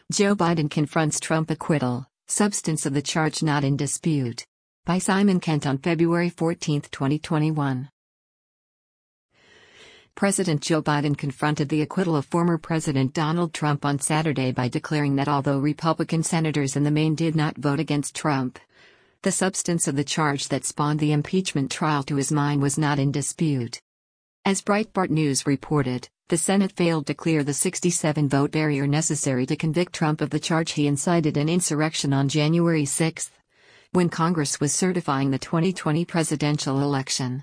Joe Biden confronts Trump acquittal, substance of the charge not in dispute. By Simon Kent on February 14, 2021. President Joe Biden confronted the acquittal of former President Donald Trump on Saturday by declaring that although Republican senators in the main did not vote against Trump, the substance of the charge that spawned the impeachment trial to his mind was not in dispute. As Breitbart News reported, the Senate failed to clear the 67-vote barrier necessary to convict Trump of the charge he incited an insurrection on January 6, when Congress was certifying the 2020 presidential election.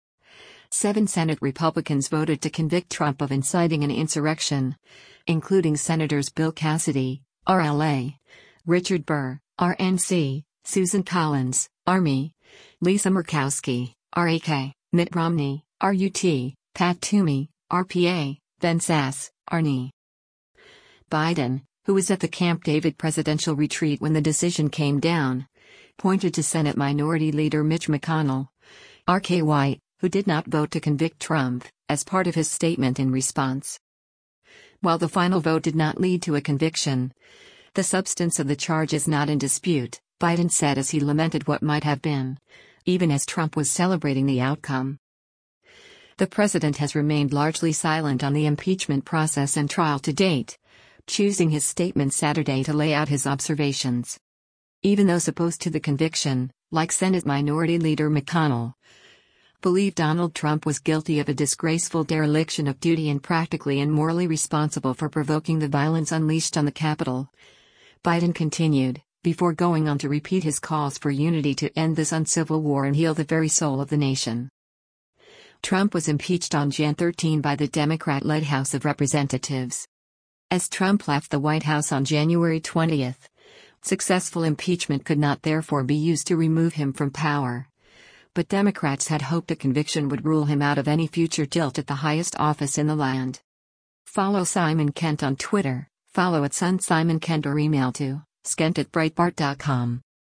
7 Senate Republicans voted to convict Trump of inciting an insurrection, including Senators Bill Cassidy, RLA, Richard Burr, RNC, Susan Collins, RME, Lisa Murkowski, RAK, Mitt Romney, RUT, Pat Toomey, RPA, Ben Sasse, RNE. Biden, who was at the Camp David presidential retreat when the decision came down, pointed to Senate Minority Leader Mitch McConnell, RK White, who did not vote to convict Trump, as part of his statement in response. While the final vote did not lead to a conviction, the substance of the charge is not in dispute, Biden said as he lamented what might have been, even as Trump was celebrating the outcome. The president has remained largely silent on the impeachment process and trial to date, choosing his statement Saturday to lay out his observations. Even those opposed to the conviction, like Senate Minority Leader McConnell, believe Donald Trump was guilty of a disgraceful dereliction of duty and practically and morally responsible for provoking the violence unleashed on the Capitol. Biden continued, before going on to repeat his calls for unity to end this uncivil war and heal the very soul of the nation. Trump was impeached on Jan 13 by the Democrat-led House of Representatives. As Trump left the White House on January 20, successful impeachment could not therefore be used to remove him from power. But Democrats had hoped a conviction would rule him out of any future tilt at the highest office in the land. Follow Simon Kent on Twitter, follow @SunSimonKent or email to skent@breitbart.com.